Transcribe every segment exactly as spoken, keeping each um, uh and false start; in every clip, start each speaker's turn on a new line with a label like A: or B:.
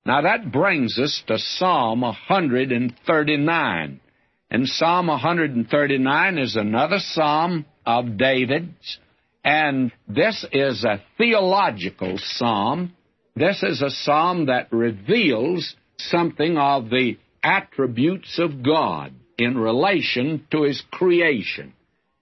A: Now that brings us to Psalm one thirty-nine. And Psalm one thirty-nine is another psalm of David's, and this is a theological psalm. This is a psalm that reveals something of the attributes of God in relation to His creation.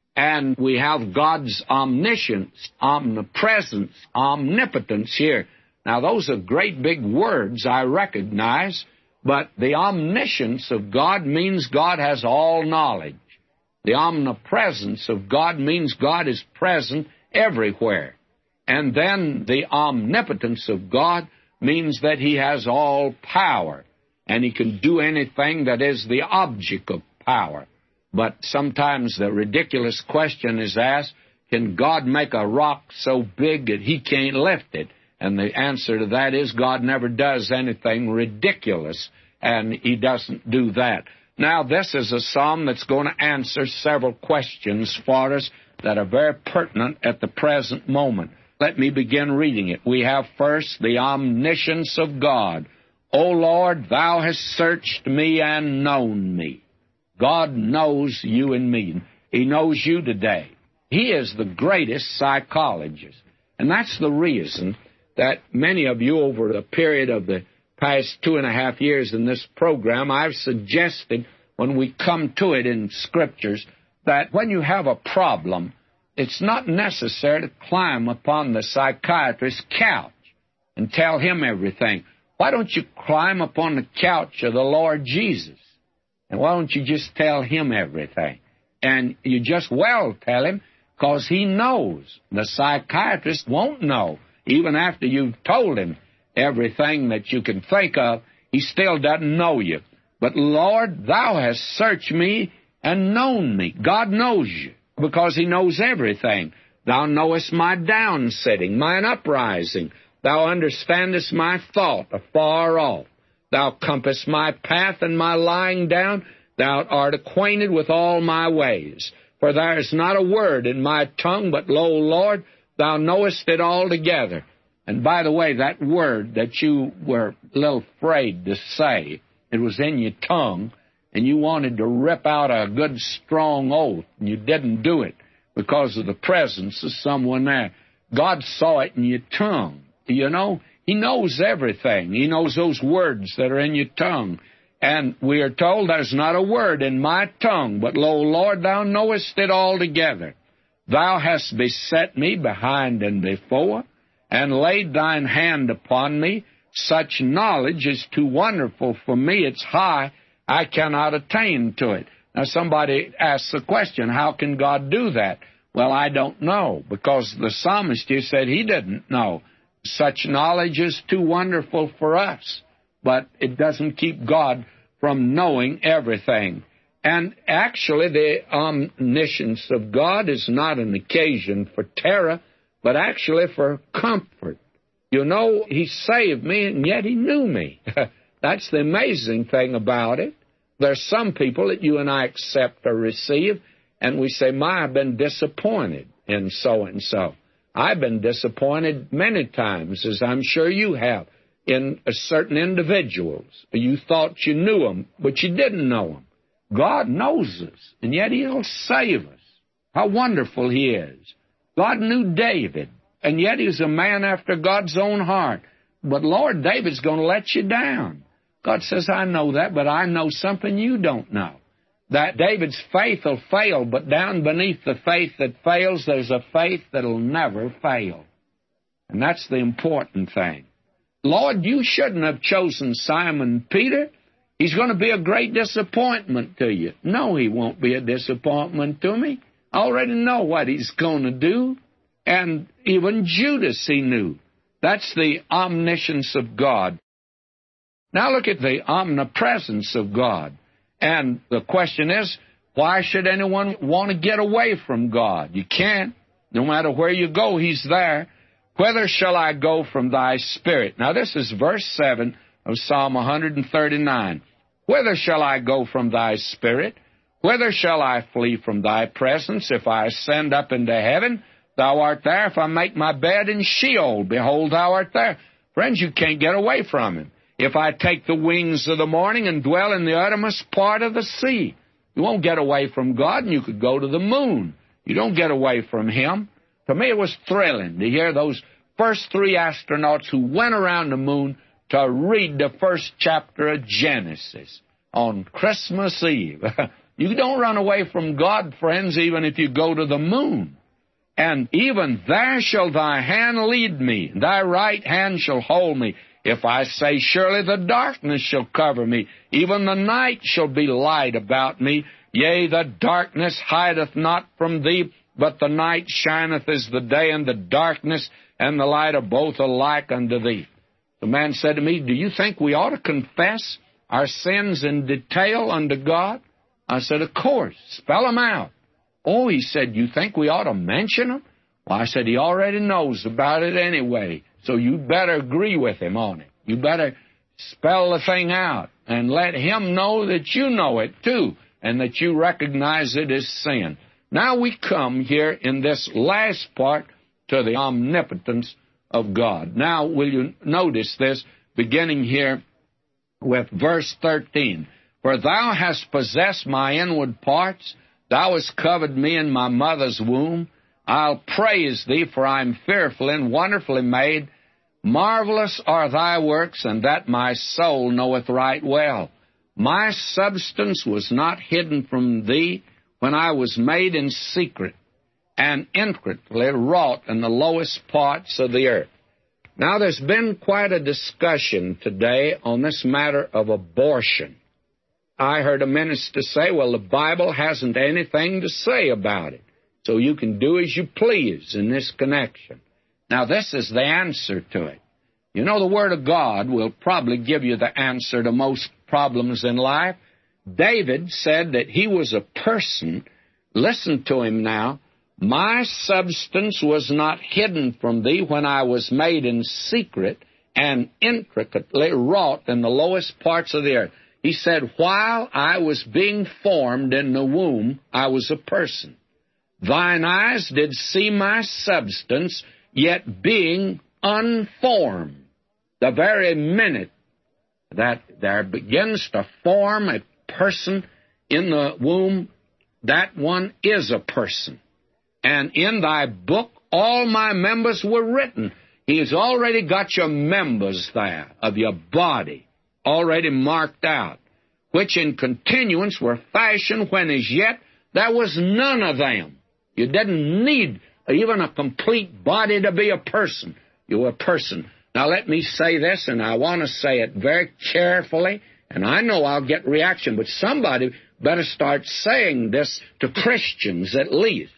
A: And we have God's omniscience, omnipresence, omnipotence here. Now, those are great big words, I recognize, but the omniscience of God means God has all knowledge. The omnipresence of God means God is present everywhere. And then the omnipotence of God means that He has all power, and He can do anything that is the object of power. But sometimes the ridiculous question is asked, can God make a rock so big that He can't lift it? And the answer to that is God never does anything ridiculous, and He doesn't do that. Now, this is a psalm that's going to answer several questions for us that are very pertinent at the present moment. Let me begin reading it. We have first the omniscience of God. O Lord, Thou hast searched me and known me. God knows you and me. He knows you today. He is the greatest psychologist. And that's the reason that many of you over the period of the past two and a half years in this program, I've suggested when we come to it in Scriptures that when you have a problem, it's not necessary to climb upon the psychiatrist's couch and tell him everything. Why don't you climb upon the couch of the Lord Jesus? And why don't you just tell Him everything? And you just well tell Him, because He knows. The psychiatrist won't know. Even after you've told him everything that you can think of, he still doesn't know you. But, Lord, Thou hast searched me and known me. God knows you, because He knows everything. Thou knowest my downsitting, mine uprising. Thou understandest my thought afar off. Thou compassest my path and my lying down. Thou art acquainted with all my ways. For there is not a word in my tongue, but, lo, Lord, Thou knowest it altogether. And by the way, that word that you were a little afraid to say, it was in your tongue, and you wanted to rip out a good, strong oath, and you didn't do it because of the presence of someone there. God saw it in your tongue. You know, He knows everything. He knows those words that are in your tongue. And we are told there's not a word in my tongue, but, lo, Lord, Thou knowest it altogether. Thou hast beset me behind and before, and laid Thine hand upon me. Such knowledge is too wonderful for me. It's high. I cannot attain to it. Now, somebody asks the question, how can God do that? Well, I don't know, because the psalmist here said he didn't know. Such knowledge is too wonderful for us, but it doesn't keep God from knowing everything. And actually, the omniscience of God is not an occasion for terror, but actually for comfort. You know, He saved me, and yet He knew me. That's the amazing thing about it. There's some people that you and I accept or receive, and we say, my, I've been disappointed in so-and-so. I've been disappointed many times, as I'm sure you have, in certain individuals. You thought you knew them, but you didn't know them. God knows us, and yet He'll save us. How wonderful He is. God knew David, and yet He's a man after God's own heart. But, Lord, David's going to let you down. God says, I know that, but I know something you don't know. That David's faith will fail, but down beneath the faith that fails, there's a faith that'll never fail. And that's the important thing. Lord, you shouldn't have chosen Simon Peter. He's going to be a great disappointment to you. No, he won't be a disappointment to me. I already know what he's going to do. And even Judas he knew. That's the omniscience of God. Now look at the omnipresence of God. And the question is, why should anyone want to get away from God? You can't. No matter where you go, He's there. Whither shall I go from Thy Spirit? Now this is verse seven of Psalm one thirty-nine. Whither shall I go from Thy Spirit? Whither shall I flee from Thy presence? If I ascend up into heaven, Thou art there. If I make my bed in Sheol, behold, Thou art there. Friends, you can't get away from Him. if I take the wings of the morning and dwell in the uttermost part of the sea. You won't get away from God, and you could go to the moon. You don't get away from Him. To me, it was thrilling to hear those first three astronauts who went around the moon to read the first chapter of Genesis on Christmas Eve. You don't run away from God, friends, even if you go to the moon. And even there shall thy hand lead me, thy right hand shall hold me. If I say, surely the darkness shall cover me, even the night shall be light about me. Yea, the darkness hideth not from thee, but the night shineth as the day, and the darkness and the light are both alike unto thee. The man said to me, do you think we ought to confess our sins in detail unto God? I said, of course. Spell them out. Oh, he said, you think we ought to mention them? Well, I said, he already knows about it anyway, so you better agree with him on it. You better spell the thing out and let him know that you know it too, and that you recognize it as sin. Now we come here in this last part to the omnipotence of God. Now, will you notice this, beginning here with verse thirteen. For thou hast possessed my inward parts, thou hast covered me in my mother's womb. I'll praise thee, for I am fearfully and wonderfully made. Marvelous are thy works, and that my soul knoweth right well. My substance was not hidden from thee when I was made in secret, and intricately wrought in the lowest parts of the earth. Now, there's been quite a discussion today on this matter of abortion. I heard a minister say, well, the Bible hasn't anything to say about it, so you can do as you please in this connection. Now, this is the answer to it. You know, the Word of God will probably give you the answer to most problems in life. David said that he was a person. Listen to him now. My substance was not hidden from thee when I was made in secret and intricately wrought in the lowest parts of the earth. He said, while I was being formed in the womb, I was a person. Thine eyes did see my substance, yet being unformed. The very minute that there begins to form a person in the womb, that one is a person. And in thy book, all my members were written. He has already got your members there of your body, already marked out, which in continuance were fashioned when as yet there was none of them. You didn't need even a complete body to be a person. You were a person. Now let me say this, and I want to say it very carefully, and I know I'll get reaction, but somebody better start saying this to Christians at least.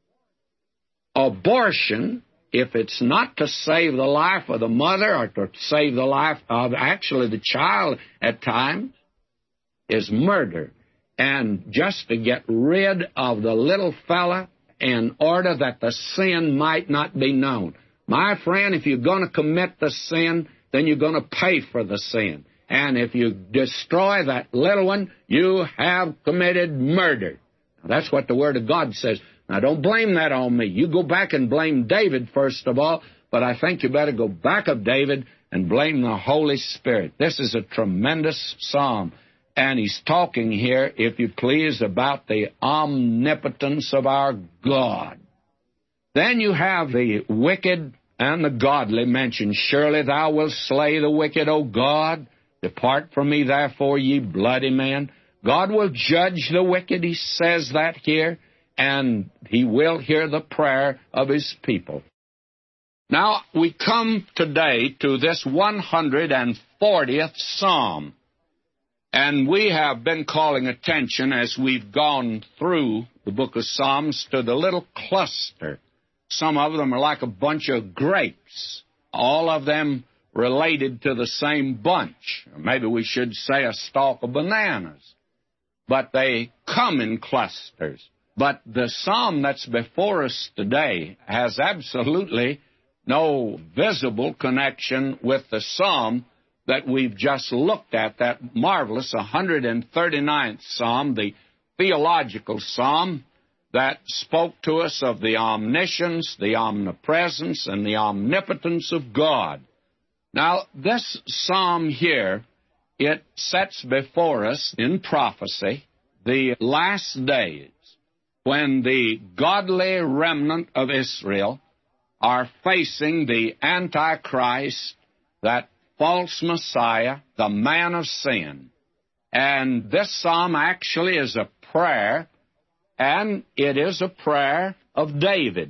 A: Abortion, if it's not to save the life of the mother or to save the life of actually the child at times, is murder. And just to get rid of the little fella in order that the sin might not be known. My friend, if you're going to commit the sin, then you're going to pay for the sin. And if you destroy that little one, you have committed murder. Now, that's what the Word of God says. Now, don't blame that on me. You go back and blame David, first of all, but I think you better go back of David and blame the Holy Spirit. This is a tremendous psalm, and he's talking here, if you please, about the omnipotence of our God. Then you have the wicked and the godly mentioned. Surely thou wilt slay the wicked, O God. Depart from me, therefore, ye bloody men. God will judge the wicked, he says that here, and he will hear the prayer of his people. Now, we come today to this one hundred fortieth Psalm, and we have been calling attention as we've gone through the book of Psalms to the little cluster. Some of them are like a bunch of grapes, all of them related to the same bunch. Or maybe we should say a stalk of bananas. But they come in clusters. But the psalm that's before us today has absolutely no visible connection with the psalm that we've just looked at, that marvelous one hundred thirty-ninth Psalm, the theological psalm that spoke to us of the omniscience, the omnipresence, and the omnipotence of God. Now, this psalm here, it sets before us in prophecy the last days when the godly remnant of Israel are facing the Antichrist, that false Messiah, the man of sin. And this psalm actually is a prayer, and it is a prayer of David.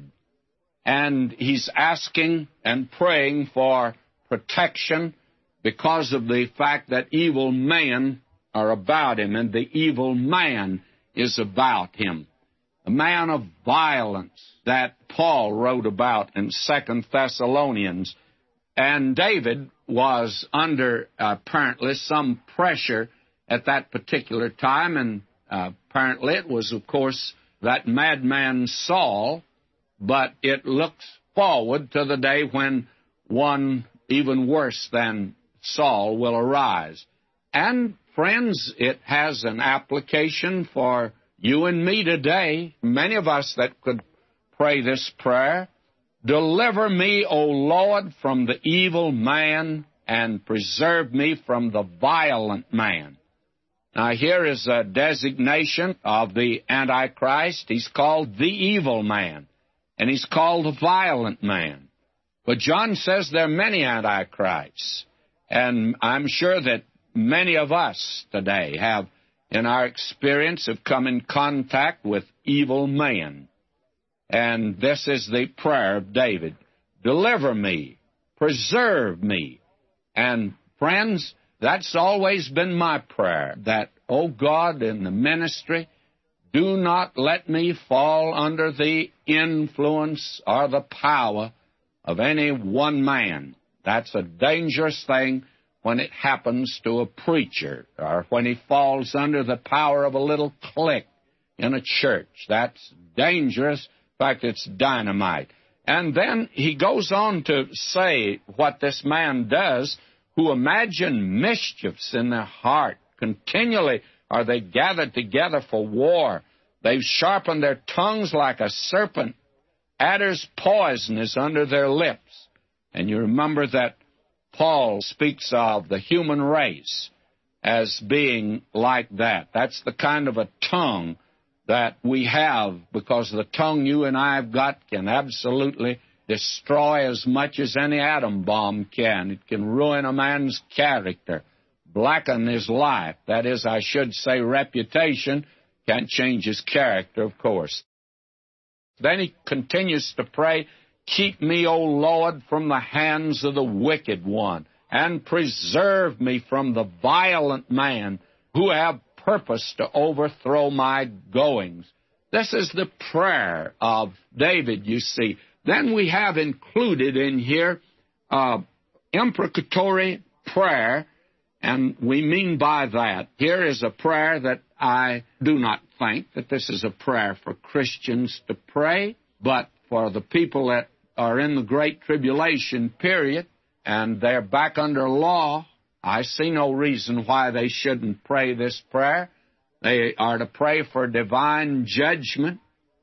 A: And he's asking and praying for protection because of the fact that evil men are about him, and the evil man is about him. A man of violence that Paul wrote about in Second Thessalonians. And David was under, uh, apparently, some pressure at that particular time, and uh, apparently it was, of course, that madman Saul, but it looks forward to the day when one even worse than Saul will arise. And, friends, it has an application for you and me today. Many of us that could pray this prayer: deliver me, O Lord, from the evil man, and preserve me from the violent man. Now, here is a designation of the Antichrist. He's called the evil man, and he's called the violent man. But John says there are many Antichrists, and I'm sure that many of us today have, in our experience, have come in contact with evil men. And this is the prayer of David: deliver me, preserve me. And, friends, that's always been my prayer, that, oh God, in the ministry, do not let me fall under the influence or the power of any one man. That's a dangerous thing when it happens to a preacher, or when he falls under the power of a little clique in a church. That's dangerous. In fact, it's dynamite. And then he goes on to say what this man does, who imagine mischiefs in their heart. Continually are they gathered together for war. They've sharpened their tongues like a serpent. Adder's poison is under their lips. And you remember that Paul speaks of the human race as being like that. That's the kind of a tongue that we have, because the tongue you and I have got can absolutely destroy as much as any atom bomb can. It can ruin a man's character, blacken his life. That is, I should say, reputation. Can't change his character, of course. Then he continues to pray, keep me, O Lord, from the hands of the wicked one, and preserve me from the violent man who have purpose to overthrow my goings. This is the prayer of David, you see. Then we have included in here uh, imprecatory prayer, and we mean by that, here is a prayer that I do not think that this is a prayer for Christians to pray, but for the people that are in the Great Tribulation period, and they're back under law. I see no reason why they shouldn't pray this prayer. They are to pray for divine judgment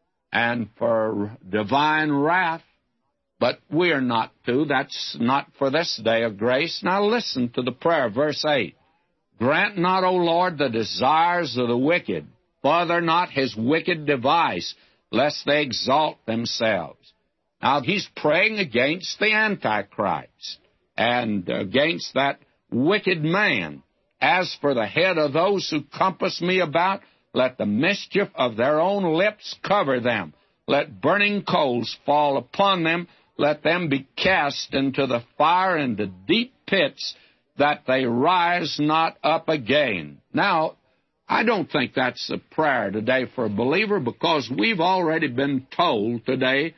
A: and for divine wrath, but we are not to. That's not for this day of grace. Now listen to the prayer, verse eight. Grant not, O Lord, the desires of the wicked. Further not his wicked device, lest they exalt themselves. Now he's praying against the Antichrist and against that wicked man. As for the head of those who compass me about, let the mischief of their own lips cover them. Let burning coals fall upon them. Let them be cast into the fire, into deep pits, that they rise not up again. Now, I don't think that's a prayer today for a believer, because we've already been told today.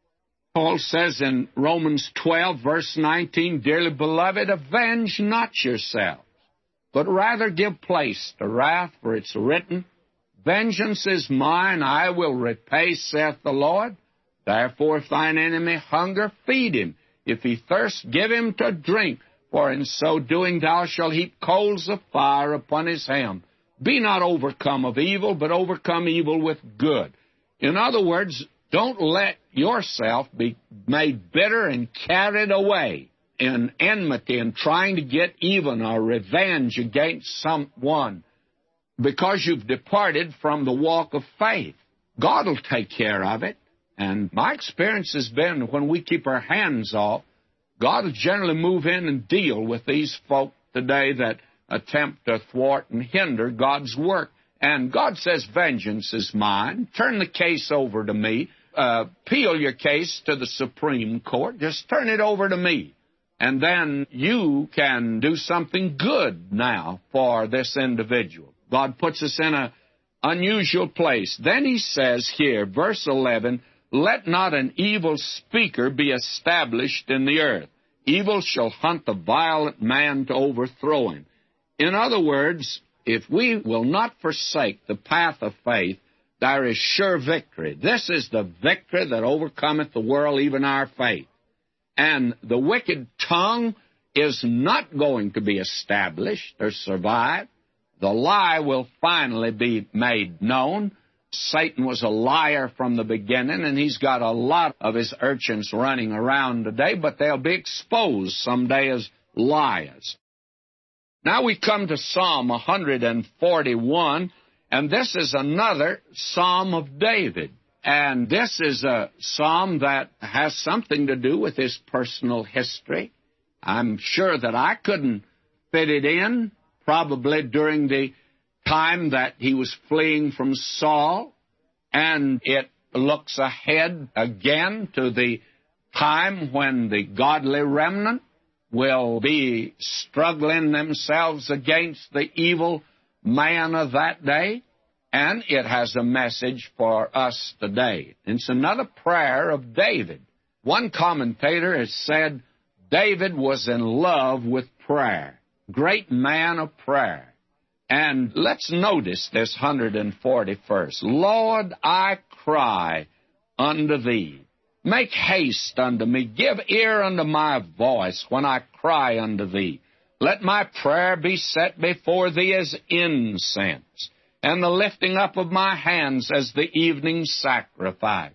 A: Paul says in Romans twelve, verse nineteen, Dearly beloved, avenge not yourselves, but rather give place to wrath, for it's written, Vengeance is mine, I will repay, saith the Lord. Therefore, if thine enemy hunger, feed him. If he thirst, give him to drink. For in so doing thou shalt heap coals of fire upon his helm. Be not overcome of evil, but overcome evil with good. In other words, don't let yourself be made bitter and carried away in enmity and trying to get even or revenge against someone because you've departed from the walk of faith. God will take care of it. And my experience has been when we keep our hands off, God will generally move in and deal with these folk today that attempt to thwart and hinder God's work. And God says, vengeance is mine. Turn the case over to me. Uh, appeal your case to the Supreme Court. Just turn it over to me. And then you can do something good now for this individual. God puts us in an unusual place. Then he says here, verse eleven, let not an evil speaker be established in the earth. Evil shall hunt the violent man to overthrow him. In other words, if we will not forsake the path of faith, there is sure victory. This is the victory that overcometh the world, even our faith. And the wicked tongue is not going to be established or survive. The lie will finally be made known. Satan was a liar from the beginning, and he's got a lot of his urchins running around today, but they'll be exposed someday as liars. Now we come to Psalm one forty-one, and this is another Psalm of David. And this is a psalm that has something to do with his personal history. I'm sure that I couldn't fit it in, probably during the time that he was fleeing from Saul, and it looks ahead again to the time when the godly remnant will be struggling themselves against the evil man of that day, and it has a message for us today. It's another prayer of David. One commentator has said David was in love with prayer, great man of prayer. And let's notice this one forty-first. Lord, I cry unto thee. Make haste unto me. Give ear unto my voice when I cry unto thee. Let my prayer be set before thee as incense, and the lifting up of my hands as the evening sacrifice.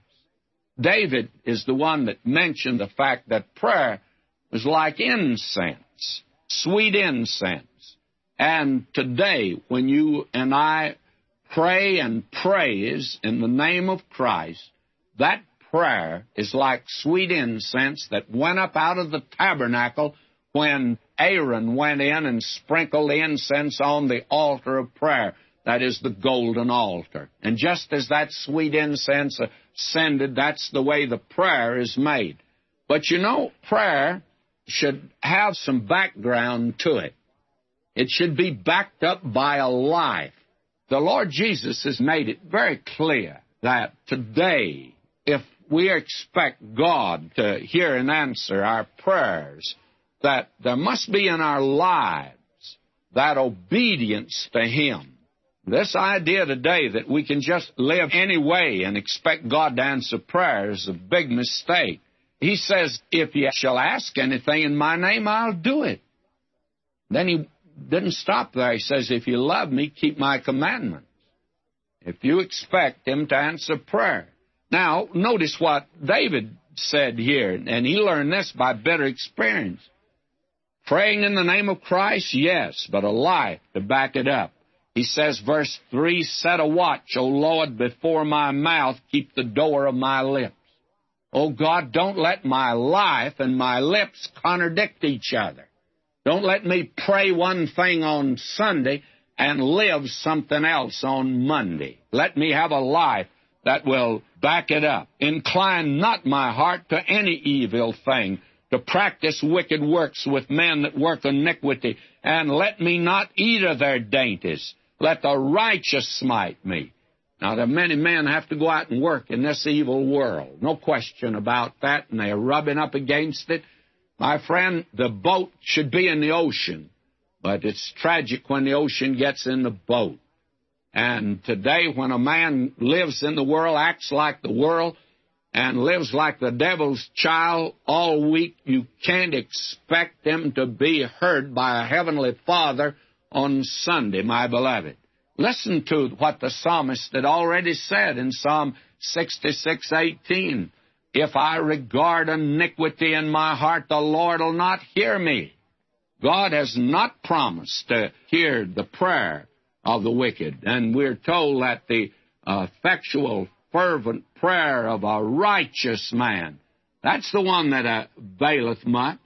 A: David is the one that mentioned the fact that prayer was like incense, sweet incense. And today, when you and I pray and praise in the name of Christ, that prayer is like sweet incense that went up out of the tabernacle when Aaron went in and sprinkled the incense on the altar of prayer. That is the golden altar. And just as that sweet incense ascended, that's the way the prayer is made. But you know, prayer should have some background to it. It should be backed up by a life. The Lord Jesus has made it very clear that today, if we expect God to hear and answer our prayers, that there must be in our lives that obedience to Him. This idea today that we can just live any way and expect God to answer prayer is a big mistake. He says, if you shall ask anything in my name, I'll do it. Then He didn't stop there. He says, if you love me, keep my commandments. If you expect Him to answer prayer. Now, notice what David said here, and he learned this by bitter experience. Praying in the name of Christ, yes, but a life to back it up. He says, verse three, set a watch, O Lord, before my mouth, keep the door of my lips. Oh God, don't let my life and my lips contradict each other. Don't let me pray one thing on Sunday and live something else on Monday. Let me have a life that will back it up. Incline not my heart to any evil thing, to practice wicked works with men that work iniquity, and let me not eat of their dainties. Let the righteous smite me. Now, there are many men have to go out and work in this evil world. No question about that, and they're rubbing up against it. My friend, the boat should be in the ocean, but it's tragic when the ocean gets in the boat. And today, when a man lives in the world, acts like the world, and lives like the devil's child all week, you can't expect him to be heard by a heavenly Father on Sunday, my beloved. Listen to what the psalmist had already said in Psalm sixty-six eighteen. if I regard iniquity in my heart, the Lord will not hear me. God has not promised to hear the prayer of the wicked. And we're told that the effectual, fervent prayer of a righteous man, that's the one that availeth much.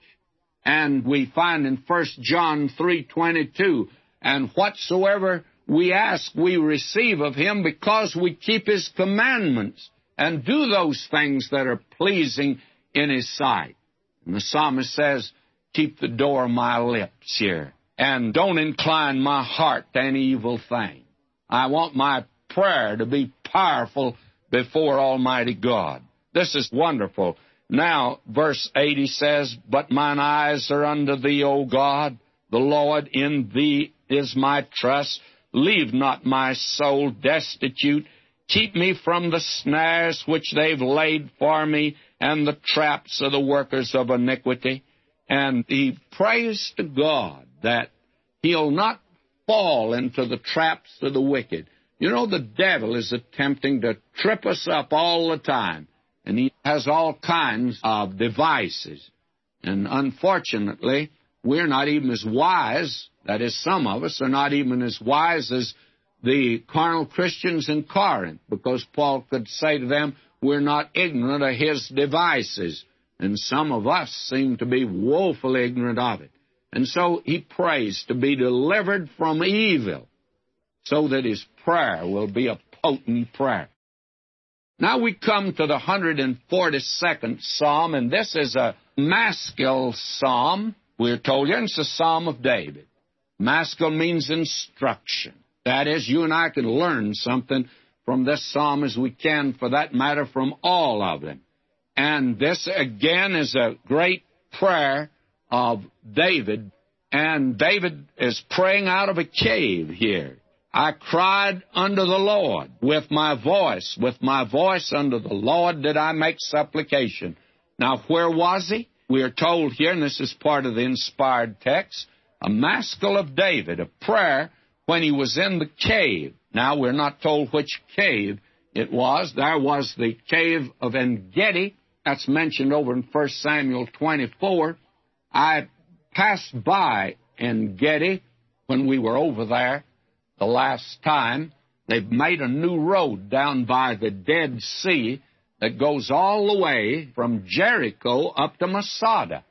A: And we find in First John three twenty-two, and whatsoever we ask, we receive of him, because we keep his commandments and do those things that are pleasing in his sight. And the psalmist says, keep the door of my lips here, and don't incline my heart to any evil thing. I want my prayer to be powerful before Almighty God. This is wonderful. Now, verse eighty says, but mine eyes are unto thee, O God. The Lord, in thee is my trust. Leave not my soul destitute. Keep me from the snares which they've laid for me, and the traps of the workers of iniquity. And he prays to God that he'll not fall into the traps of the wicked. You know, the devil is attempting to trip us up all the time, and he has all kinds of devices. And unfortunately, we're not even as wise, that is, some of us are not even as wise as the carnal Christians in Corinth, because Paul could say to them, we're not ignorant of his devices. And some of us seem to be woefully ignorant of it. And so he prays to be delivered from evil, so that his prayer will be a potent prayer. Now we come to the one hundred forty-second Psalm, and this is a maskil psalm. We're told you it's a Psalm of David. Maskil means instruction. That is, you and I can learn something from this psalm as we can, for that matter, from all of them. And this, again, is a great prayer of David. And David is praying out of a cave here. I cried unto the Lord with my voice. With my voice unto the Lord did I make supplication. Now, where was he? We are told here, and this is part of the inspired text, a maskil of David, a prayer when he was in the cave. Now, we're not told which cave it was. There was the cave of En-gedi. That's mentioned over in First Samuel twenty-four. I passed by En-gedi when we were over there the last time. They've made a new road down by the Dead Sea that goes all the way from Jericho up to Masada.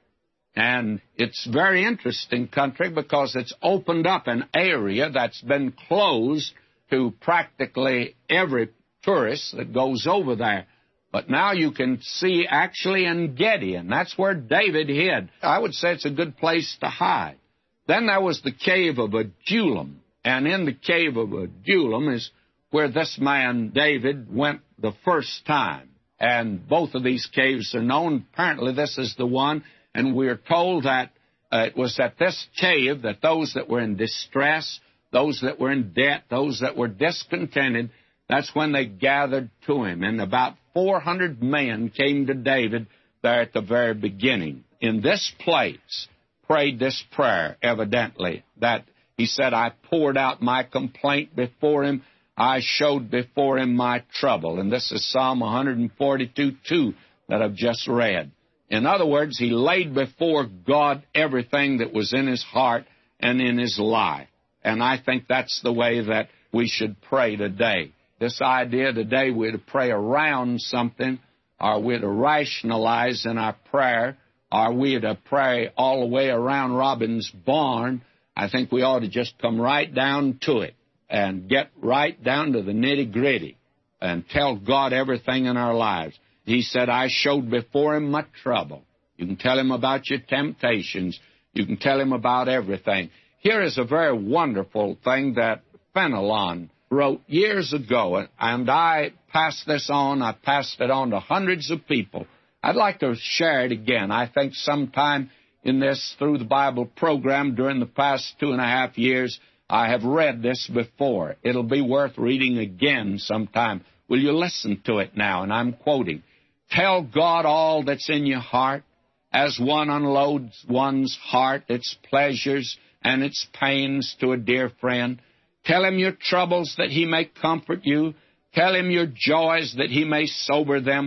A: And it's very interesting country, because it's opened up an area that's been closed to practically every tourist that goes over there. But now you can see actually En-gedi, and that's where David hid. I would say it's a good place to hide. Then there was the cave of Adullam, and in the cave of Adullam is where this man David went the first time. And both of these caves are known. Apparently this is the one. And we're told that uh, it was at this cave that those that were in distress, those that were in debt, those that were discontented, that's when they gathered to him. And about four hundred men came to David there at the very beginning. In this place, prayed this prayer, evidently, that he said, I poured out my complaint before him. I showed before him my trouble. And this is Psalm one forty-two two that I've just read. In other words, he laid before God everything that was in his heart and in his life. And I think that's the way that we should pray today. This idea today we're to pray around something, or we're to rationalize in our prayer, or we're to pray all the way around Robin's barn. I think we ought to just come right down to it and get right down to the nitty-gritty and tell God everything in our lives. He said, I showed before him my trouble. You can tell him about your temptations. You can tell him about everything. Here is a very wonderful thing that Fenelon wrote years ago, and I passed this on. I passed it on to hundreds of people. I'd like to share it again. I think sometime in this Through the Bible program during the past two and a half years, I have read this before. It'll be worth reading again sometime. Will you listen to it now? And I'm quoting. Tell God all that's in your heart, as one unloads one's heart, its pleasures and its pains to a dear friend. Tell him your troubles that he may comfort you. Tell him your joys that he may sober them.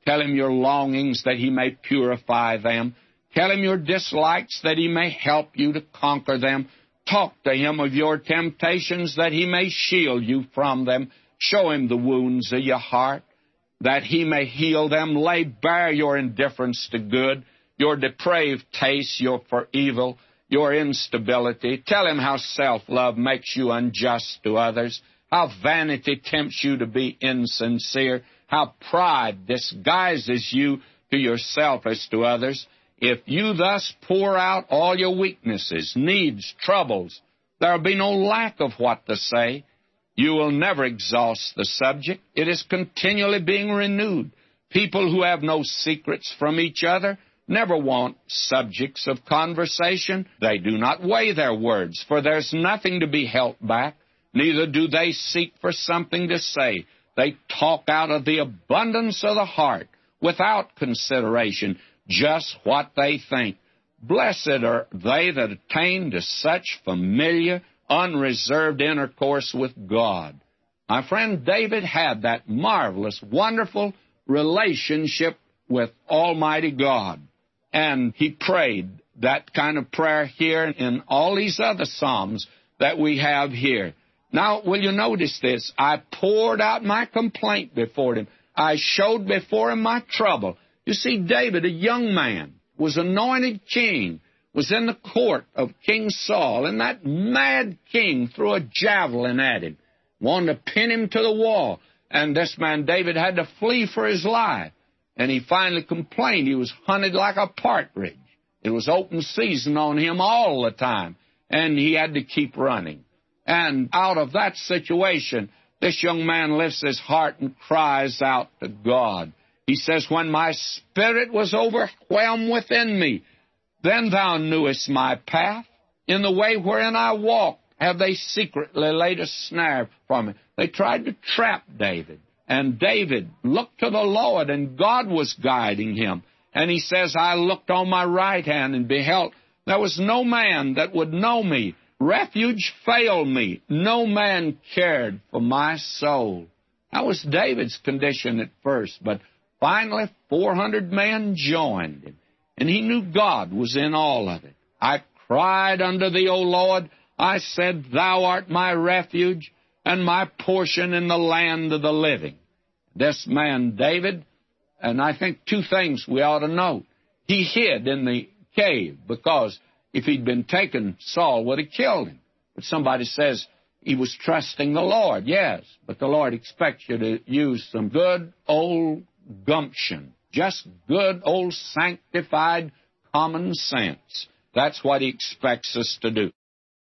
A: Tell him your longings that he may purify them. Tell him your dislikes that he may help you to conquer them. Talk to him of your temptations that he may shield you from them. Show him the wounds of your heart that he may heal them. Lay bare your indifference to good, your depraved taste your for evil, your instability. Tell him how self-love makes you unjust to others, how vanity tempts you to be insincere, how pride disguises you to yourself as to others. If you thus pour out all your weaknesses, needs, troubles, there will be no lack of what to say. You will never exhaust the subject. It is continually being renewed. People who have no secrets from each other never want subjects of conversation. They do not weigh their words, for there's nothing to be held back. Neither do they seek for something to say. They talk out of the abundance of the heart, without consideration, just what they think. Blessed are they that attain to such familiar, unreserved intercourse with God. My friend David had that marvelous, wonderful relationship with Almighty God. And he prayed that kind of prayer here in all these other Psalms that we have here. Now, will you notice this? I poured out my complaint before him. I showed before him my trouble. You see, David, a young man, was anointed king, was in the court of King Saul, and that mad king threw a javelin at him, wanted to pin him to the wall. And this man, David, had to flee for his life. And he finally complained he was hunted like a partridge. It was open season on him all the time, and he had to keep running. And out of that situation, this young man lifts his heart and cries out to God. He says, when my spirit was overwhelmed within me, then thou knewest my path. In the way wherein I walked, have they secretly laid a snare for me. They tried to trap David. And David looked to the Lord, and God was guiding him. And he says, I looked on my right hand and beheld, there was no man that would know me. Refuge failed me. No man cared for my soul. That was David's condition at first, but finally four hundred men joined him, and he knew God was in all of it. I cried unto thee, O Lord. I said, thou art my refuge and my portion in the land of the living. This man, David, and I think two things we ought to note. He hid in the cave because if he'd been taken, Saul would have killed him. But somebody says he was trusting the Lord. Yes, but the Lord expects you to use some good old gumption, just good old sanctified common sense. That's what he expects us to do.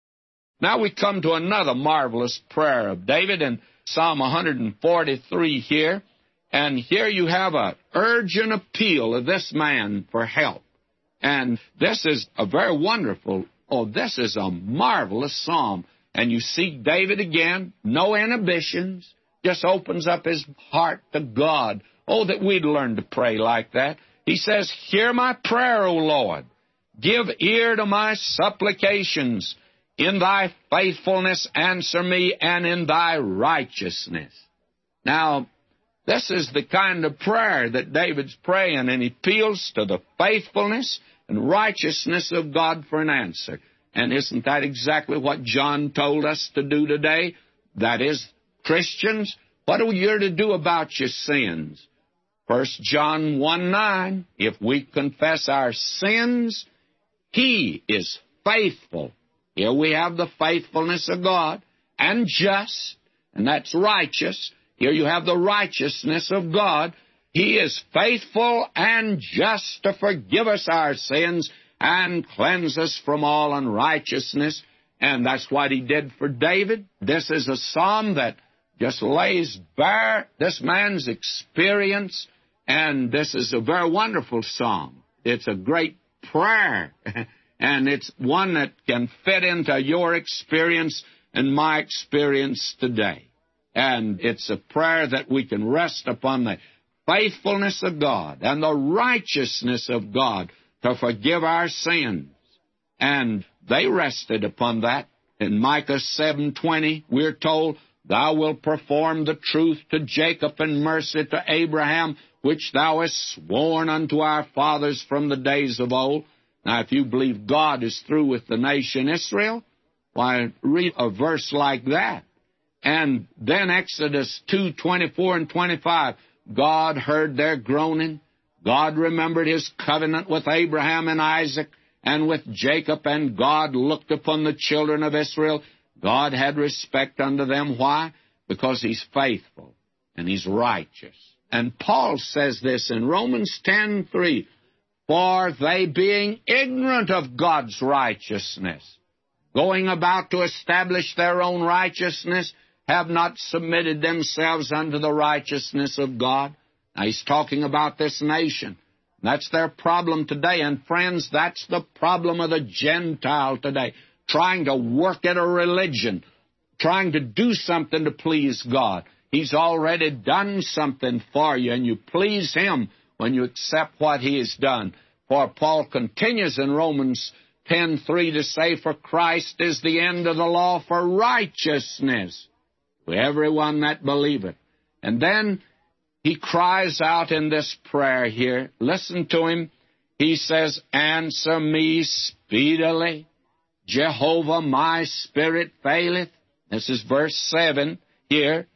A: Now we come to another marvelous prayer of David in Psalm one forty-three here. And here you have an urgent appeal of this man for help. And this is a very wonderful, oh, this is a marvelous psalm. And you see David again, no inhibitions, just opens up his heart to God. Oh, that we'd learn to pray like that. He says, hear my prayer, O Lord. Give ear to my supplications. In thy faithfulness answer me, and in thy righteousness. Now, this is the kind of prayer that David's praying, and he appeals to the faithfulness and righteousness of God for an answer. And isn't that exactly what John told us to do today? That is, Christians, what are you to do about your sins? First John one nine, if we confess our sins, he is faithful. Here we have the faithfulness of God, and just, and that's righteous. Here you have the righteousness of God. He is faithful and just to forgive us our sins and cleanse us from all unrighteousness. And that's what he did for David. This is a psalm that just lays bare this man's experience, and this is a very wonderful psalm. It's a great prayer, and it's one that can fit into your experience and my experience today. And it's a prayer that we can rest upon the faithfulness of God and the righteousness of God to forgive our sins. And they rested upon that. In Micah seven twenty, we're told, thou wilt perform the truth to Jacob and mercy to Abraham, which thou hast sworn unto our fathers from the days of old. Now, if you believe God is through with the nation Israel, why, read a verse like that. And then Exodus two, twenty-four and twenty-five, God heard their groaning. God remembered his covenant with Abraham and Isaac and with Jacob, and God looked upon the children of Israel. God had respect unto them. Why? Because he's faithful and he's righteous. And Paul says this in Romans ten, three, for they being ignorant of God's righteousness, going about to establish their own righteousness, have not submitted themselves unto the righteousness of God. Now, he's talking about this nation. That's their problem today. And friends, that's the problem of the Gentile today, trying to work at a religion, trying to do something to please God. He's already done something for you, and you please him when you accept what he has done. For Paul continues in Romans ten, three to say, for Christ is the end of the law for righteousness to everyone that believeth. And then he cries out in this prayer here. Listen to him. He says, answer me speedily. Jehovah, my spirit faileth. This is verse seven here.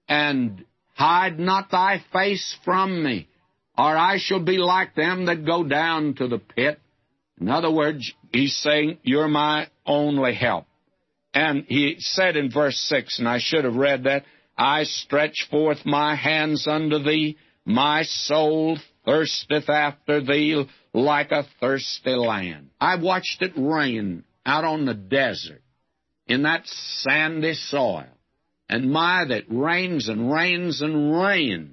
A: And hide not thy face from me, or I shall be like them that go down to the pit. In other words, he's saying, you're my only help. And he said in verse six, and I should have read that, I stretch forth my hands unto thee, my soul thirsteth after thee like a thirsty land. I watched it rain out on the desert in that sandy soil. And my, that rains and rains and rains,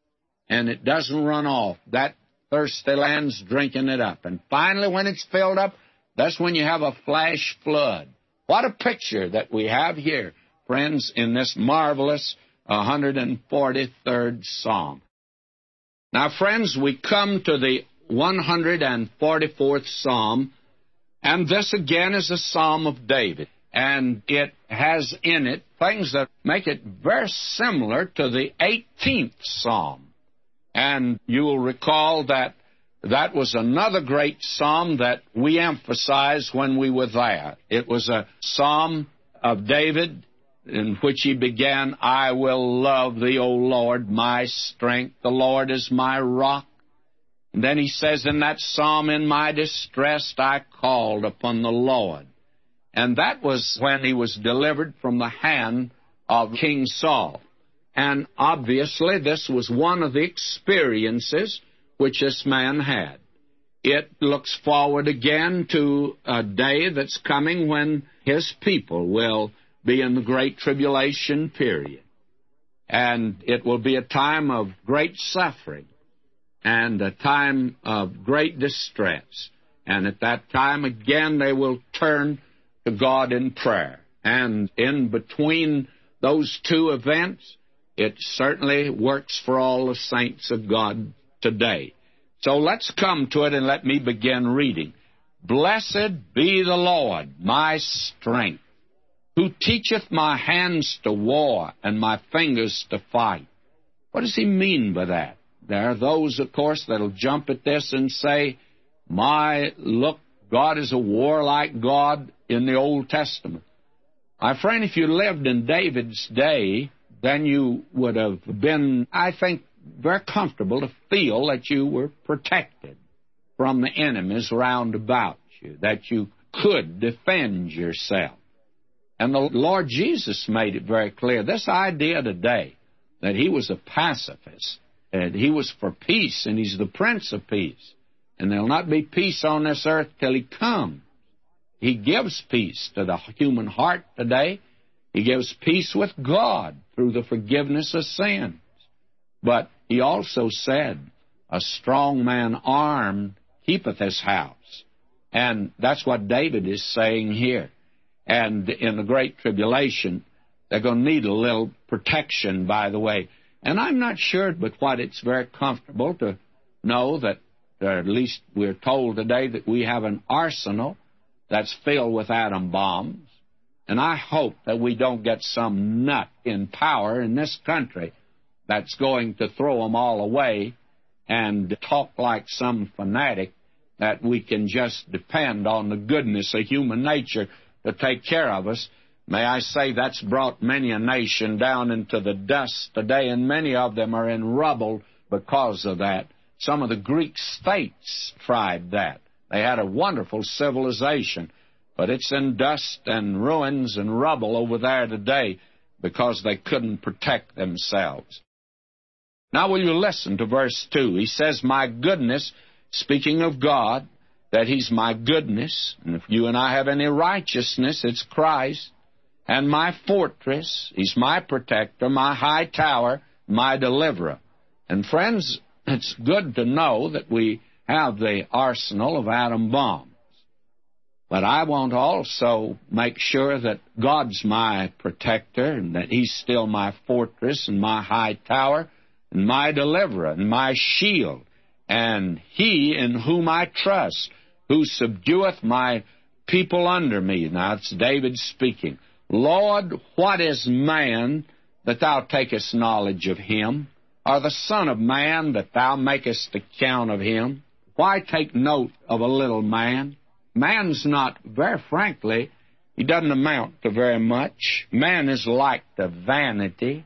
A: and it doesn't run off. That thirsty land's drinking it up. And finally, when it's filled up, that's when you have a flash flood. What a picture that we have here, friends, in this marvelous one hundred forty-third Psalm. Now, friends, we come to the one hundred forty-fourth Psalm, and this again is a Psalm of David. And it has in it things that make it very similar to the eighteenth Psalm. And you will recall that that was another great psalm that we emphasized when we were there. It was a psalm of David in which he began, I will love thee, O Lord, my strength. The Lord is my rock. And then he says in that psalm, in my distress I called upon the Lord. And that was when he was delivered from the hand of King Saul. And obviously this was one of the experiences which this man had. It looks forward again to a day that's coming when his people will be in the great tribulation period. And it will be a time of great suffering and a time of great distress. And at that time again they will turn to God in prayer. And in between those two events, it certainly works for all the saints of God today. So let's come to it and let me begin reading. Blessed be the Lord, my strength, who teacheth my hands to war and my fingers to fight. What does he mean by that? There are those, of course, that'll jump at this and say, my, look, God is a warlike God in the Old Testament. My friend, if you lived in David's day, then you would have been, I think, very comfortable to feel that you were protected from the enemies round about you, that you could defend yourself. And the Lord Jesus made it very clear, this idea today, that he was a pacifist, and he was for peace, and he's the Prince of Peace. And there'll not be peace on this earth till he comes. He gives peace to the human heart today. He gives peace with God through the forgiveness of sins. But he also said, a strong man armed keepeth his house. And that's what David is saying here. And in the Great Tribulation, they're going to need a little protection, by the way. And I'm not sure but what it's very comfortable to know that, or at least we're told today, that we have an arsenal that's filled with atom bombs. And I hope that we don't get some nut in power in this country that's going to throw them all away and talk like some fanatic that we can just depend on the goodness of human nature to take care of us. May I say that's brought many a nation down into the dust today, and many of them are in rubble because of that. Some of the Greek states tried that. They had a wonderful civilization, but it's in dust and ruins and rubble over there today because they couldn't protect themselves. Now will you listen to verse two? He says, my goodness, speaking of God, that He's my goodness, and if you and I have any righteousness, it's Christ, and my fortress, He's my protector, my high tower, my deliverer. And friends, it's good to know that we have the arsenal of atom bombs. But I want to also make sure that God's my protector and that He's still my fortress and my high tower and my deliverer and my shield, and He in whom I trust, who subdueth my people under me. Now, it's David speaking. Lord, what is man that Thou takest knowledge of him, or the Son of man that Thou makest account of him? Why take note of a little man? Man's not, very frankly, he doesn't amount to very much. Man is like to vanity.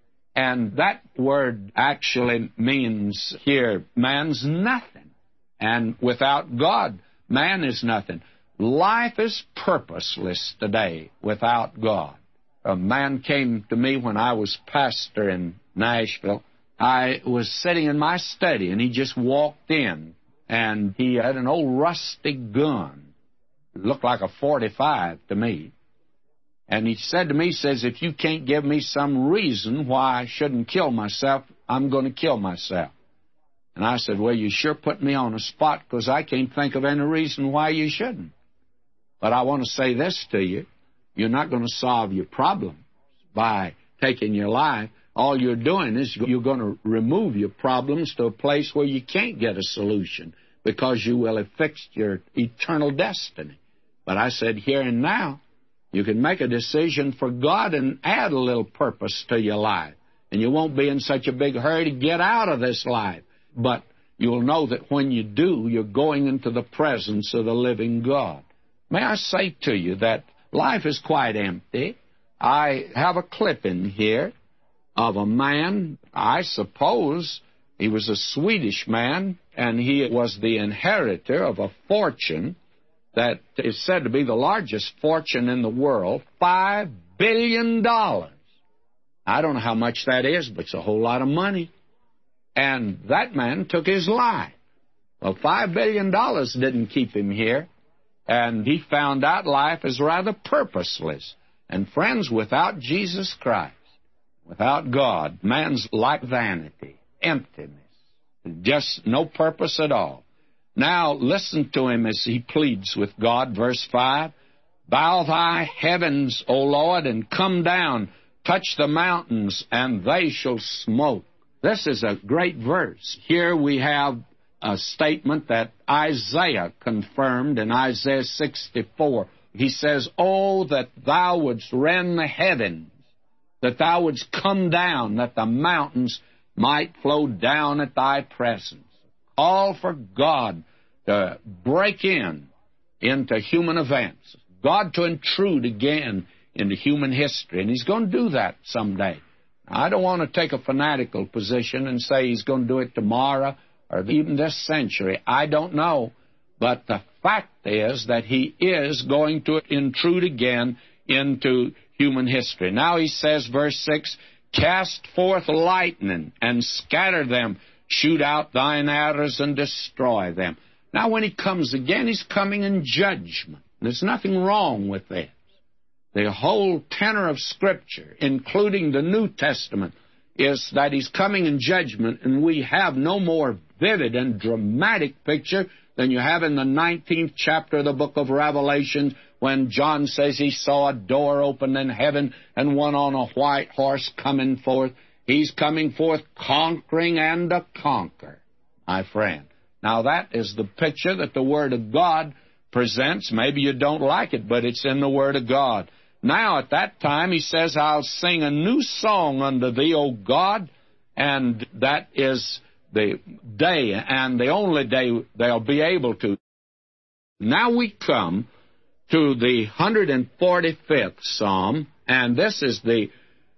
A: And that word actually means here, man's nothing. And without God, man is nothing. Life is purposeless today without God. A man came to me when I was pastor in Nashville. I was sitting in my study, and he just walked in, and he had an old rusty gun. It looked like a forty-five to me. And he said to me, he says, if you can't give me some reason why I shouldn't kill myself, I'm going to kill myself. And I said, well, you sure put me on a spot, because I can't think of any reason why you shouldn't. But I want to say this to you. You're not going to solve your problems by taking your life. All you're doing is you're going to remove your problems to a place where you can't get a solution, because you will have fixed your eternal destiny. But I said, here and now, you can make a decision for God and add a little purpose to your life. And you won't be in such a big hurry to get out of this life. But you'll know that when you do, you're going into the presence of the living God. May I say to you that life is quite empty. I have a clip in here of a man, I suppose he was a Swedish man, and he was the inheritor of a fortune that is said to be the largest fortune in the world, five billion dollars. I don't know how much that is, but it's a whole lot of money. And that man took his life. Well, five billion dollars didn't keep him here, and he found out life is rather purposeless. And friends, without Jesus Christ, without God, man's like vanity, emptiness, just no purpose at all. Now, listen to him as he pleads with God, verse five. Bow thy heavens, O Lord, and come down, touch the mountains, and they shall smoke. This is a great verse. Here we have a statement that Isaiah confirmed in Isaiah sixty-four. He says, oh, that thou wouldst rend the heavens, that thou wouldst come down, that the mountains might flow down at thy presence. All for God to break in into human events, God to intrude again into human history, and He's going to do that someday. I don't want to take a fanatical position and say He's going to do it tomorrow or even this century. I don't know, but the fact is that He is going to intrude again into human history. Now He says, verse six, cast forth lightning and scatter them, shoot out thine arrows and destroy them. Now when He comes again, He's coming in judgment. There's nothing wrong with this. The whole tenor of Scripture, including the New Testament, is that He's coming in judgment, and we have no more vivid and dramatic picture than you have in the nineteenth chapter of the book of Revelation, when John says he saw a door open in heaven and one on a white horse coming forth. He's coming forth conquering and to conquer, my friend. Now that is the picture that the Word of God presents. Maybe you don't like it, but it's in the Word of God. Now at that time He says, I'll sing a new song unto thee, O God, and that is the day and the only day they'll be able to. Now we come to the one hundred forty-fifth Psalm, and this is the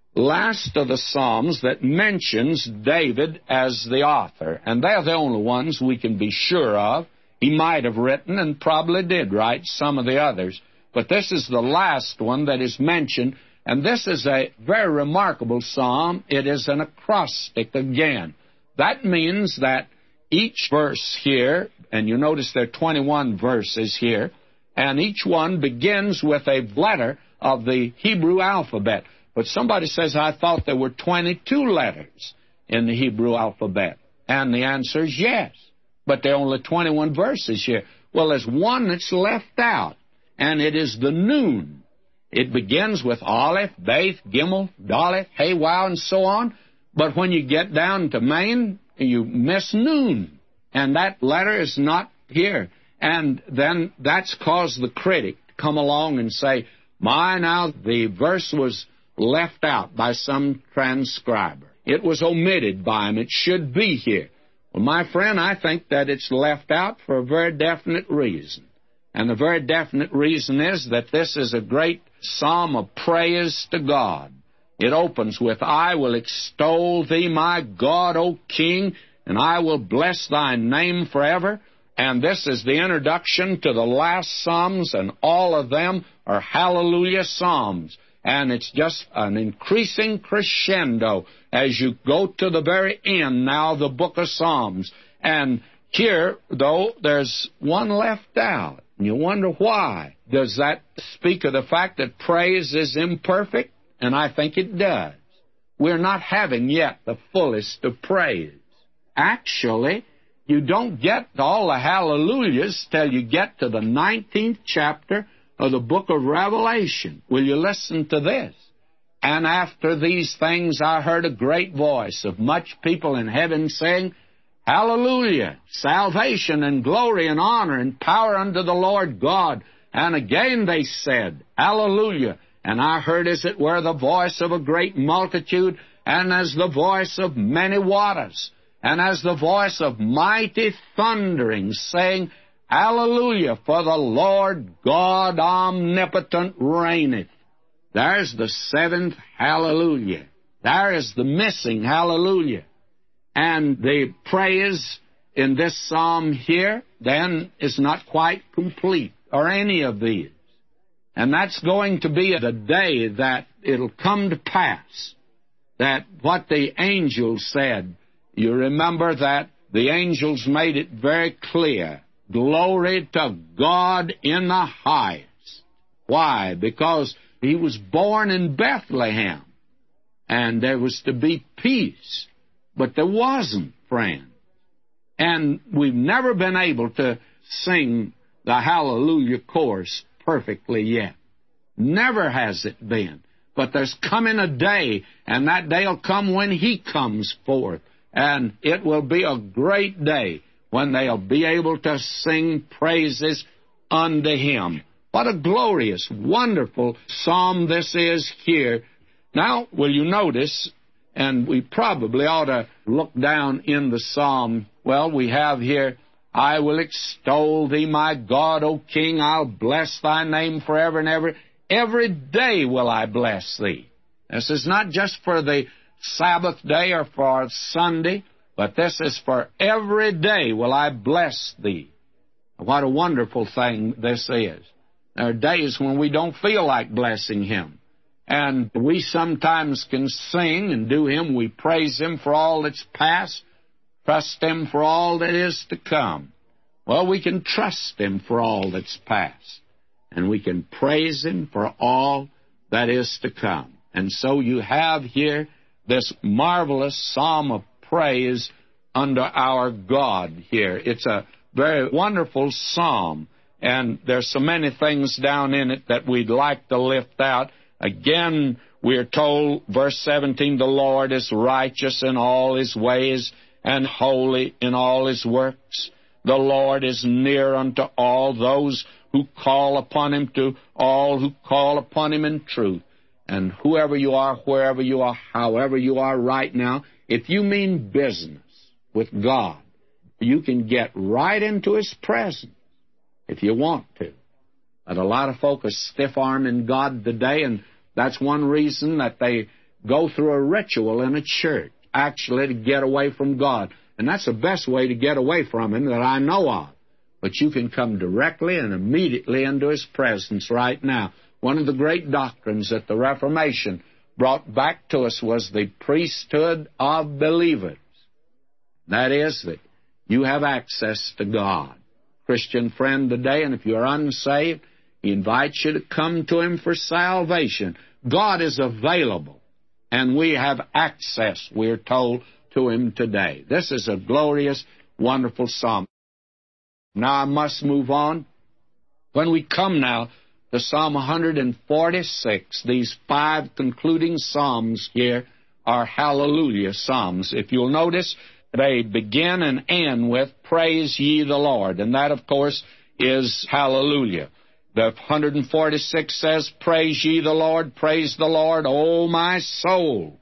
A: last of the Psalms that mentions David as the author, and they're the only ones we can be sure of. He might have written and probably did write some of the others, but this is the last one that is mentioned, and this is a very remarkable psalm. It is an acrostic again. That means that each verse here, and you notice there are twenty-one verses here, and each one begins with a letter of the Hebrew alphabet. But somebody says, I thought there were twenty-two letters in the Hebrew alphabet. And the answer is yes. But there are only twenty-one verses here. Well, there's one that's left out, and it is the Nun. It begins with Aleph, Beth, Gimel, Daleth, Hey, Wow, and so on. But when you get down to Main, you miss Nun. And that letter is not here. And then that's caused the critic to come along and say, my, now the verse was left out by some transcriber. It was omitted by him. It should be here. Well, my friend, I think that it's left out for a very definite reason. And the very definite reason is that this is a great psalm of praise to God. It opens with, I will extol thee, my God, O King, and I will bless thy name forever. And this is the introduction to the last psalms, and all of them are hallelujah psalms. And it's just an increasing crescendo as you go to the very end now of the book of Psalms. And here, though, there's one left out. And you wonder why. Does that speak of the fact that praise is imperfect? And I think it does. We're not having yet the fullest of praise. Actually, you don't get all the hallelujahs till you get to the nineteenth chapter of the book of Revelation. Will you listen to this? And after these things I heard a great voice of much people in heaven saying, Hallelujah! Salvation and glory and honor and power unto the Lord God. And again they said, Hallelujah! And I heard as it were the voice of a great multitude, and as the voice of many waters, and as the voice of mighty thundering, saying, Hallelujah, for the Lord God omnipotent reigneth. There's the seventh hallelujah. There is the missing hallelujah. And the praise in this psalm here, then, is not quite complete, or any of these. And that's going to be the day that it'll come to pass, that what the angels said, you remember that the angels made it very clear, glory to God in the highest. Why? Because he was born in Bethlehem, and there was to be peace. But there wasn't, friend. And we've never been able to sing the Hallelujah chorus perfectly yet. Never has it been. But there's coming a day, and that day will come when he comes forth. And it will be a great day when they'll be able to sing praises unto him. What a glorious, wonderful psalm this is here. Now, will you notice, and we probably ought to look down in the psalm. Well, we have here, I will extol thee, my God, O King. I'll bless thy name forever and ever. Every day will I bless thee. This is not just for the Sabbath day or for Sunday, but this is for every day will I bless thee. What a wonderful thing this is. There are days when we don't feel like blessing him. And we sometimes can sing and do him. We praise him for all that's past, trust him for all that is to come. Well, we can trust him for all that's past, and we can praise him for all that is to come. And so you have here this marvelous psalm of praise unto our God here. It's a very wonderful psalm, and there's so many things down in it that we'd like to lift out. Again, we're told, verse seventeen, the Lord is righteous in all his ways and holy in all his works. The Lord is near unto all those who call upon him, to all who call upon him in truth. And whoever you are, wherever you are, however you are right now, if you mean business, with God. You can get right into His presence if you want to. But a lot of folk are stiff-arming God today, and that's one reason that they go through a ritual in a church, actually to get away from God. And that's the best way to get away from Him that I know of. But you can come directly and immediately into His presence right now. One of the great doctrines that the Reformation brought back to us was the priesthood of believers. That is, that you have access to God. Christian friend today, and if you're unsaved, He invites you to come to Him for salvation. God is available, and we have access, we're told, to Him today. This is a glorious, wonderful psalm. Now I must move on. When we come now to Psalm one forty-six, these five concluding psalms here are hallelujah psalms. If you'll notice, they begin and end with praise ye the Lord, and that, of course, is hallelujah. The one forty-six says, praise ye the Lord, praise the Lord, O my soul.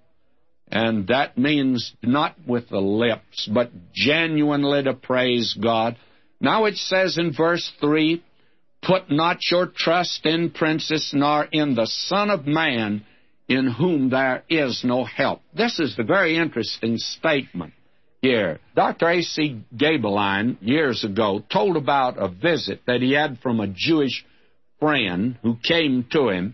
A: And that means not with the lips, but genuinely to praise God. Now it says in verse three, put not your trust in princes, nor in the Son of Man, in whom there is no help. This is a very interesting statement here. Doctor A C Gaebelein, years ago, told about a visit that he had from a Jewish friend who came to him,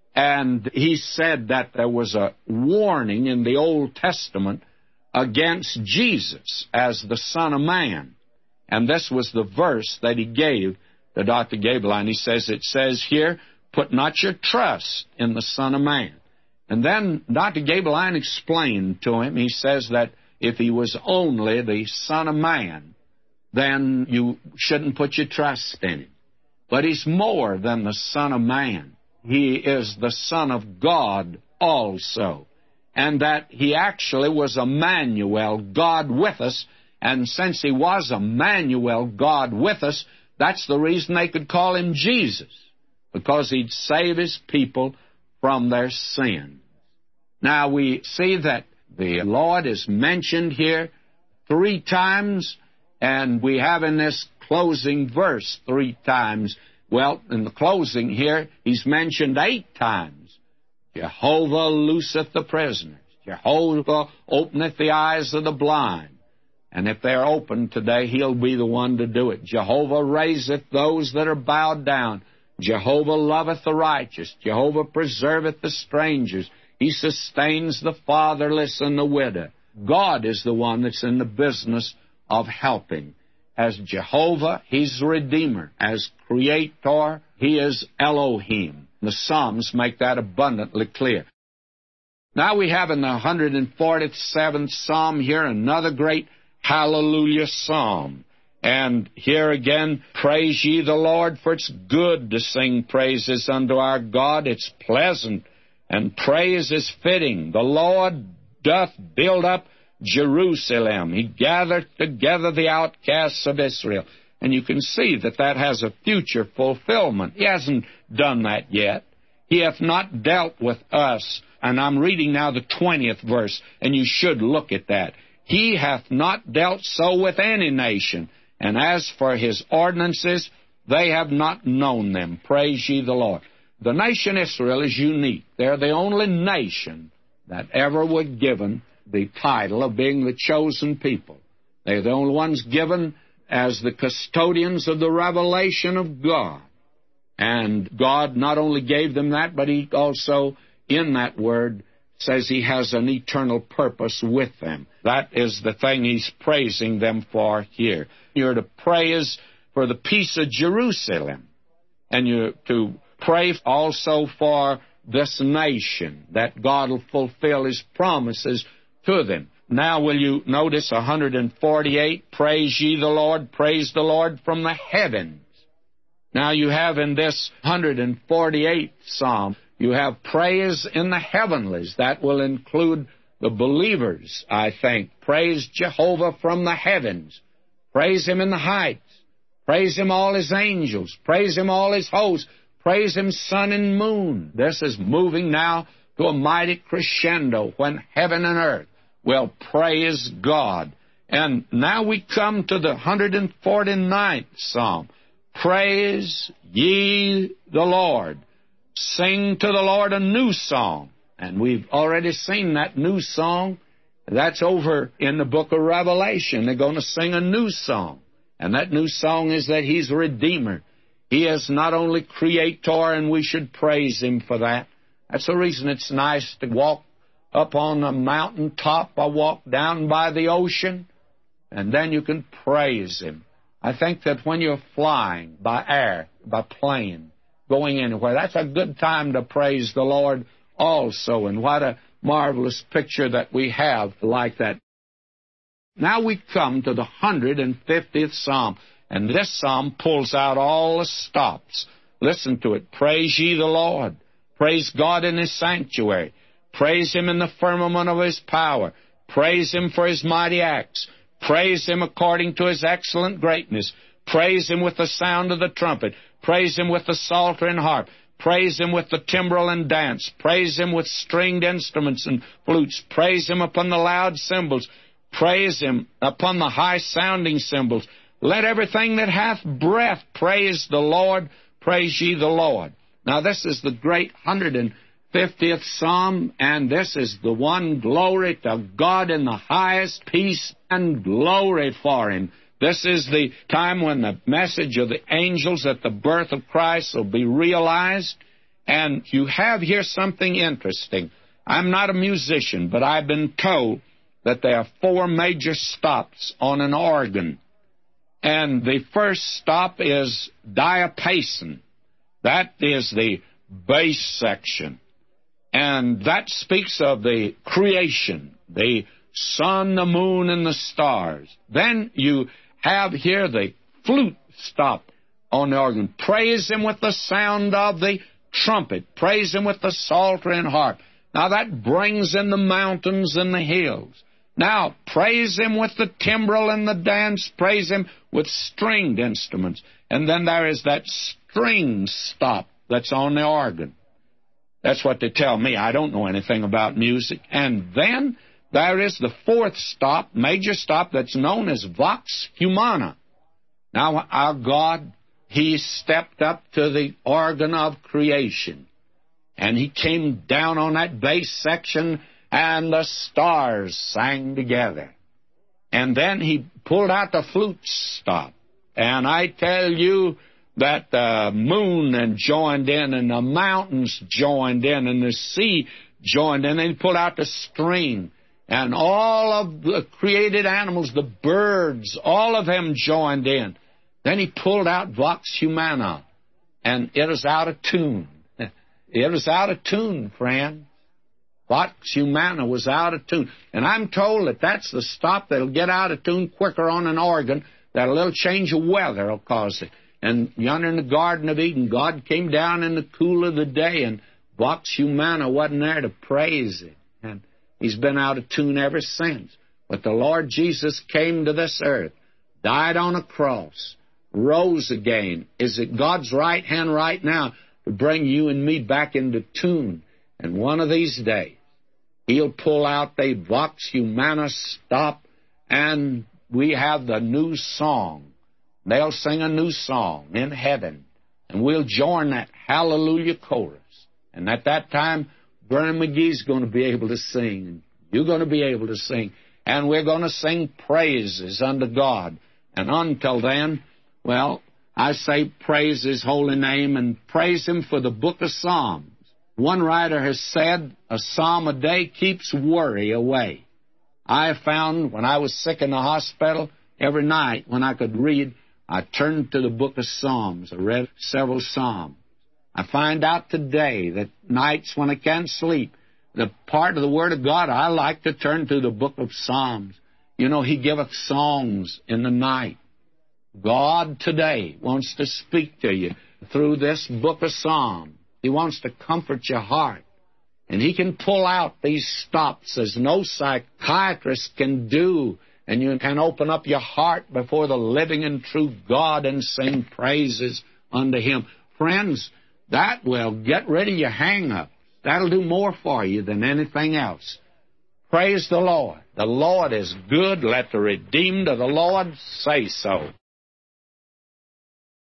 A: and he said that there was a warning in the Old Testament against Jesus as the Son of Man. And this was the verse that he gave to Doctor Gaebelein. He says, it says here, put not your trust in the Son of Man. And then Doctor Gaebelein explained to him, he says that if He was only the Son of Man, then you shouldn't put your trust in Him. But He's more than the Son of Man. He is the Son of God also. And that He actually was Emmanuel, God with us. And since He was Emmanuel, God with us, that's the reason they could call Him Jesus, because He'd save His people from their sins. Now we see that the Lord is mentioned here three times, and we have in this closing verse three times. Well, in the closing here, He's mentioned eight times. Jehovah looseth the prisoners. Jehovah openeth the eyes of the blind. And if they're open today, He'll be the one to do it. Jehovah raiseth those that are bowed down. Jehovah loveth the righteous. Jehovah preserveth the strangers. He sustains the fatherless and the widow. God is the one that's in the business of helping. As Jehovah, He's the Redeemer. As Creator, He is Elohim. The Psalms make that abundantly clear. Now we have in the one forty-seventh Psalm here another great hallelujah psalm. And here again, praise ye the Lord, for it's good to sing praises unto our God. It's pleasant, and praise is fitting. The Lord doth build up Jerusalem. He gathereth together the outcasts of Israel. And you can see that that has a future fulfillment. He hasn't done that yet. He hath not dealt with us. And I'm reading now the twentieth verse, and you should look at that. He hath not dealt so with any nation, and as for His ordinances, they have not known them. Praise ye the Lord. The nation Israel is unique. They're the only nation that ever was given the title of being the chosen people. They're the only ones given as the custodians of the revelation of God. And God not only gave them that, but He also, in that word, says He has an eternal purpose with them. That is the thing He's praising them for here. You're to praise for the peace of Jerusalem, and you're to pray also for this nation, that God will fulfill His promises to them. Now will you notice one forty-eight, praise ye the Lord, praise the Lord from the heavens. Now you have in this one forty-eighth Psalm, you have praise in the heavenlies. That will include the believers, I think. Praise Jehovah from the heavens. Praise Him in the heights. Praise Him all His angels. Praise Him all His hosts. Praise Him sun and moon. This is moving now to a mighty crescendo when heaven and earth will praise God. And now we come to the one hundred forty-ninth Psalm. Praise ye the Lord. Sing to the Lord a new song. And we've already seen that new song. That's over in the book of Revelation. They're going to sing a new song. And that new song is that He's Redeemer. He is not only Creator, and we should praise Him for that. That's the reason it's nice to walk up on a mountain top or walk down by the ocean, and then you can praise Him. I think that when you're flying by air, by plane, going anywhere, that's a good time to praise the Lord also. And what a marvelous picture that we have like that. Now we come to the one hundred fiftieth Psalm, and this psalm pulls out all the stops. Listen to it. Praise ye the Lord. Praise God in His sanctuary. Praise Him in the firmament of His power. Praise Him for His mighty acts. Praise Him according to His excellent greatness. Praise Him with the sound of the trumpet. Praise Him with the psalter and harp. Praise Him with the timbrel and dance. Praise Him with stringed instruments and flutes. Praise Him upon the loud cymbals. Praise Him upon the high-sounding cymbals. Let everything that hath breath praise the Lord. Praise ye the Lord. Now, this is the great one hundred fiftieth Psalm, and this is the one, glory to God in the highest, peace and glory for Him. This is the time when the message of the angels at the birth of Christ will be realized. And you have here something interesting. I'm not a musician, but I've been told that there are four major stops on an organ. And the first stop is diapason. That is the bass section. And that speaks of the creation, the sun, the moon, and the stars. Then you have here the flute stop on the organ. Praise Him with the sound of the trumpet. Praise Him with the psalter and harp. Now that brings in the mountains and the hills. Now, praise Him with the timbrel and the dance. Praise Him with stringed instruments. And then there is that string stop that's on the organ. That's what they tell me. I don't know anything about music. And then there is the fourth stop, major stop, that's known as Vox Humana. Now, our God, He stepped up to the organ of creation. And He came down on that bass section, and the stars sang together. And then He pulled out the flute stop. And I tell you that the moon joined in, and the mountains joined in, and the sea joined in. And He pulled out the string. And all of the created animals, the birds, all of them joined in. Then He pulled out Vox Humana. And it is out of tune. It was out of tune, friend. Vox Humana was out of tune. And I'm told that that's the stop that'll get out of tune quicker on an organ, that a little change of weather will cause it. And yonder in the Garden of Eden, God came down in the cool of the day, and Vox Humana wasn't there to praise it. And He's been out of tune ever since. But the Lord Jesus came to this earth, died on a cross, rose again, is at God's right hand right now to bring you and me back into tune. And one of these days, He'll pull out the Vox Humana stop, and we have the new song. They'll sing a new song in heaven, and we'll join that hallelujah chorus. And at that time, Vernon McGee's going to be able to sing, and you're going to be able to sing, and we're going to sing praises unto God. And until then, well, I say praise His holy name and praise Him for the book of Psalms. One writer has said, a psalm a day keeps worry away. I found when I was sick in the hospital, every night when I could read, I turned to the book of Psalms. I read several psalms. I find out today that nights when I can't sleep, the part of the Word of God, I like to turn to the book of Psalms. You know, He giveth songs in the night. God today wants to speak to you through this book of Psalms. He wants to comfort your heart. And He can pull out these stops as no psychiatrist can do. And you can open up your heart before the living and true God and sing praises unto Him. Friends, that will get rid of your hang-up. That'll do more for you than anything else. Praise the Lord. The Lord is good. Let the redeemed of the Lord say so.